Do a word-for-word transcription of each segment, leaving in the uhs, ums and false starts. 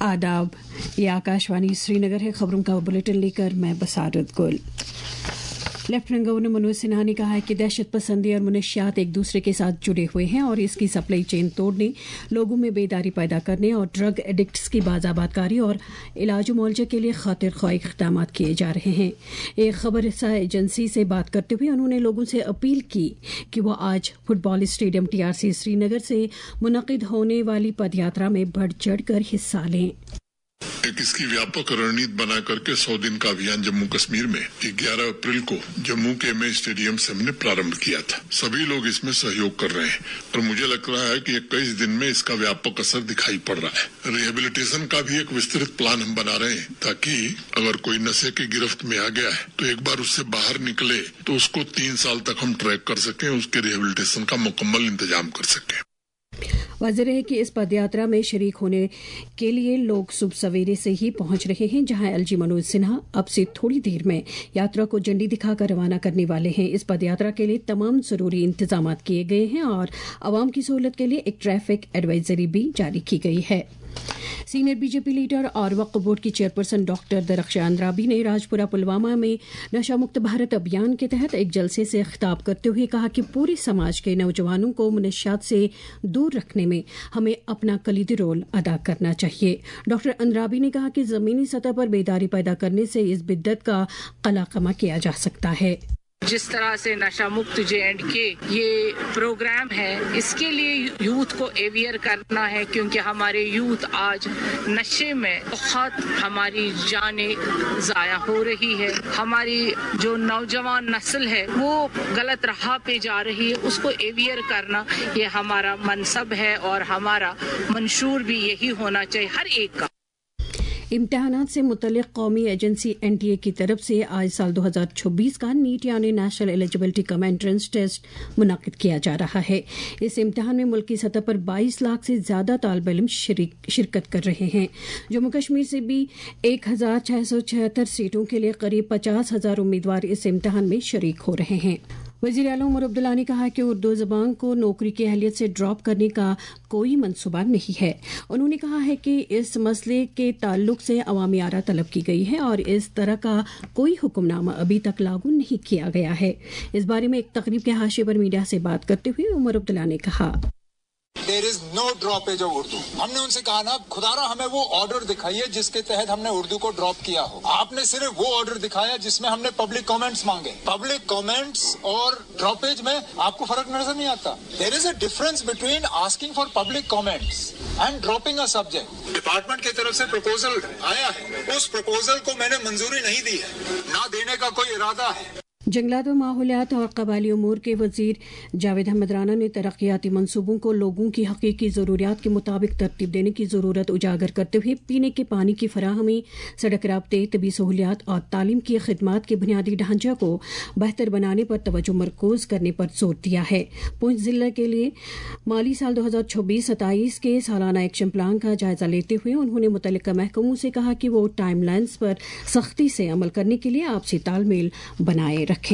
आदाब, ये आकाशवाणी श्रीनगर है। खबरों का बुलेटिन लेकर मैं बसारत गुल। लेफ्टिनेंट गवर्नर मनोज सिन्हा ने कहा है कि दहशत पसंदी और मनशियात एक दूसरे के साथ जुड़े हुए हैं और इसकी सप्लाई चेन तोड़ने, लोगों में बेदारी पैदा करने और ड्रग एडिक्ट्स की बाज़ाबातकारी और इलाज मुआवजे के लिए खातिर ख्वाह इक़दाम किए जा रहे हैं। एक खबर एजेंसी से बात करते हुए उन्होंने लोगों से अपील की कि वो आज फुटबॉल स्टेडियम टीआरसी श्रीनगर से मुनक़िद होने वाली पदयात्रा में बढ़ चढ़ कर हिस्सा लें। एक इसकी व्यापक रणनीति बना करके सौ दिन का अभियान जम्मू कश्मीर में ग्यारह अप्रैल को जम्मू के एम ए स्टेडियम से हमने प्रारंभ किया था। सभी लोग इसमें सहयोग कर रहे हैं और मुझे लग रहा है कि इक्कीस दिन में इसका व्यापक असर दिखाई पड़ रहा है। रिहेबिलिटेशन का भी एक विस्तृत प्लान हम बना रहे हैं ताकि अगर कोई नशे की गिरफ्त में आ गया है तो एक बार उससे बाहर निकले तो उसको तीन साल तक हम ट्रैक कर सकें, उसके रिहेबिलिटेशन का मुकम्मल इंतजाम कर सकें। वाज़ेह है कि इस पदयात्रा में शरीक होने के लिए लोग सुबह सवेरे से ही पहुंच रहे हैं, जहां एलजी मनोज सिन्हा अब से थोड़ी देर में यात्रा को झंडी दिखाकर रवाना करने वाले हैं। इस पदयात्रा के लिए तमाम जरूरी इंतजाम किए गए हैं और आवाम की सहूलत के लिए एक ट्रैफिक एडवाइजरी भी जारी की गई है। सीनियर बीजेपी लीडर और वक्फ बोर्ड की चेयरपर्सन डॉक्टर दरख्शान अंद्राबी ने राजपुरा पुलवामा में नशा मुक्त भारत अभियान के तहत एक जलसे से खिताब करते हुए कहा कि पूरे समाज के नौजवानों को मनशियात से दूर रखने में हमें अपना कलीदी रोल अदा करना चाहिए। डॉक्टर अंद्राबी ने कहा कि जमीनी सतह पर बेदारी पैदा करने से इस बिद्दत का कलाकमा किया जा सकता है। जिस तरह से नशा मुक्त जे एंड के ये प्रोग्राम है, इसके लिए यूथ को अवेयर करना है क्योंकि हमारे यूथ आज नशे में बहुत हमारी जानें ज़ाया हो रही है। हमारी जो नौजवान नस्ल है वो गलत राह पे जा रही है, उसको अवेयर करना ये हमारा मनसब है और हमारा मंशूर भी यही होना चाहिए हर एक का। इम्तिहानात से मुतल्लिक़ कौमी एजेंसी एनटीए की तरफ से आज साल दो हज़ार चौबीस का नीट यानी national eligibility cum entrance test मुनक़िद किया जा रहा है। इस इम्तिहान में मुल्क की सतह पर बाईस लाख से ज़्यादा तालिब इल्म शिरकत कर रहे हैं। जम्मू कश्मीर से भी एक हज़ार छः सौ छिहत्तर सीटों के लिए करीब पचास हज़ार उम्मीदवार इस इम्तिहान में शरीक हो रहे हैं। वज़ीर आला उमर अब्दुल्ला ने कहा कि उर्दू ज़बान को नौकरी की अहलियत से ड्रॉप करने का कोई मंसूबा नहीं है। उन्होंने कहा है कि इस मसले के ताल्लुक से अवामी आरा तलब की गई है और इस तरह का कोई हुक्मनामा अभी तक लागू नहीं किया गया है। इस बारे में एक तकरीब के हाशिए पर मीडिया से बात करते हुए उमर अब्दुल्ला ने कहा, there is no droppage of Urdu. हमने उनसे कहा ना, खुदारा हमें वो ऑर्डर दिखाइए जिसके तहत हमने उर्दू को ड्रॉप किया हो। आपने सिर्फ वो ऑर्डर दिखाया जिसमें हमने पब्लिक कमेंट्स मांगे। पब्लिक कमेंट्स और ड्रॉपेज में आपको फर्क नजर नहीं आता। There is a difference between asking for public comments and dropping a subject. Department की तरफ से प्रपोजल आया है, उस प्रपोजल को मैंने मंजूरी नहीं दी है, ना देने का कोई इरादा है। जंगलात व माहौलियात और कबायली उमूर के वजीर जावेद अहमद राना ने तरक्याती मंसूबों को लोगों की हकीकी ज़रूरियात के मुताबिक तरतीब देने की ज़रूरत उजागर करते हुए पीने के पानी की फराहमी, सड़क राब्ते, तबी सहूलियात और तालीम की खिदमात के बुनियादी ढांचे को बेहतर बनाने पर तवज्जो मरकूज करने पर जोर दिया है। पुंछ जिले के लिए माली साल दो हज़ार छब्बीस सत्ताईस के सालाना एक्शन प्लान का जायजा लेते हुए उन्होंने मुतल्लिका महकमों से कहा कि वो टाइम लाइन्स पर सख्ती से अमल करने के लिए आपसी तालमेल बनाए रखें।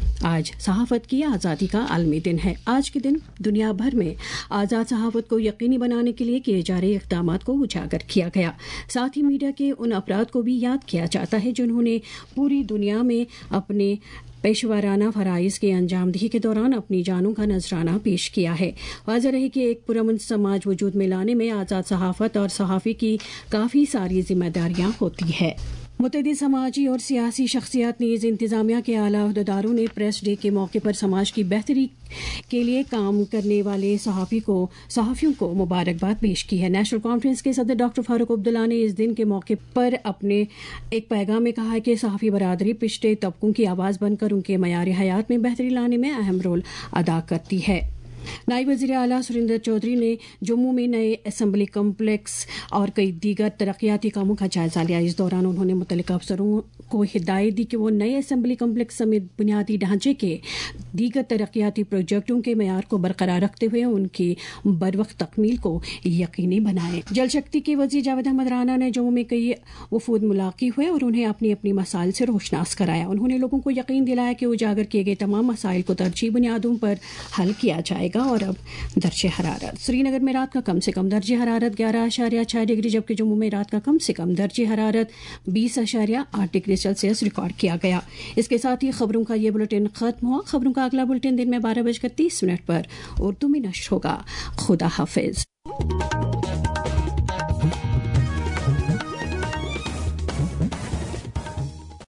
आज सहाफत की आज़ादी का आलमी दिन है। आज के दिन दुनिया भर में आज़ाद सहाफत को यकीनी बनाने के लिए किए जा रहे इक़दाम को उजागर किया गया। साथ ही मीडिया के उन अफराद को भी याद किया जाता है जिन्होंने पूरी दुनिया में अपने पेशवाराना फ़राइज़ के अंजामदही के दौरान अपनी जानों का नजराना पेश किया है। वाज़ेह रहे कि एक पुरअमन समाज वजूद में लाने में आज़ाद सहाफत और सहाफ़ी की काफ़ी सारी जिम्मेदारियाँ होती है। मुतअद्दिद समाजी और सियासी शख्सियत नीज़ इंतज़ामिया के आला अहदेदारों ने प्रेस डे के मौके पर समाज की बेहतरी के लिए काम करने वाले सहाफ़ी को सहाफ़ियों को मुबारकबाद पेश की है। नेशनल कॉन्फ्रेंस के सदर डॉक्टर फारूक अब्दुल्ला ने इस दिन के मौके पर अपने एक पैगाम में कहा है कि सहाफ़ी बरादरी पिछड़े तबकों की आवाज़ बनकर उनके मयार हयात में बेहतरी लाने में अहम रोल अदा करती है। नायब वज़ीर आला सुरेंद्र चौधरी ने जम्मू में नए असम्बली कम्प्लेक्स और कई दीगर तरक्याती कामों का जायजा लिया। इस दौरान उन्होंने मुतल्लिका अफसरों को हिदायत दी कि वो नए असम्बली कम्प्लेक्स समेत बुनियादी ढांचे के दीगर तरक्याती प्रोजेक्टों के मेयार को बरकरार रखते हुए उनकी बरवक्त तकमील को यकीनी बनाए। जल शक्ति के वज़ीर जावेद अहमद राना ने जम्मू में कई वफूद मुलाकी हुए और उन्हें अपनी अपनी मसाइल से रोशनास कराया। उन्होंने लोगों को यकीन दिलाया कि उजागर किए गए तमाम मसाइल को तरजीह बुनियादों पर हल किया जाएगा। और अब दर्जे हरारत, श्रीनगर में रात का कम से कम दर्जे हरारत ग्यारह अशारिया छः डिग्री, जबकि जम्मू में रात का कम से कम दर्जे हरारत बीस अशारिया आठ डिग्री सेल्सियस रिकॉर्ड किया गया। इसके साथ ही खबरों का ये बुलेटिन खत्म हुआ। खबरों का अगला बुलेटिन दिन में बारह बजकर तीस मिनट पर उर्दू में नश्र होगा। खुदा हाफिज।